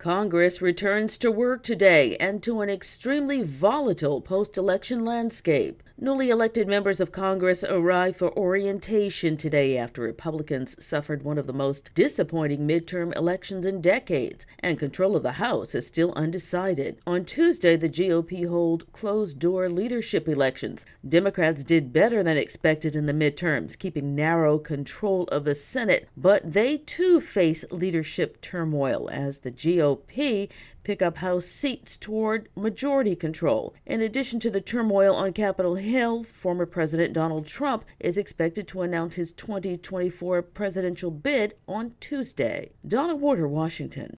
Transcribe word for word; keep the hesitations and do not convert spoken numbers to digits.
Congress returns to work today and to an extremely volatile post-election landscape. Newly elected members of Congress arrive for orientation today after Republicans suffered one of the most disappointing midterm elections in decades, and control of the House is still undecided. On Tuesday, the G O P hold closed-door leadership elections. Democrats did better than expected in the midterms, keeping narrow control of the Senate, but they too face leadership turmoil as the G O P pick up House seats toward majority control. In addition to the turmoil on Capitol Hill, former President Donald Trump is expected to announce his twenty twenty-four presidential bid on Tuesday. Donna Warder, Washington.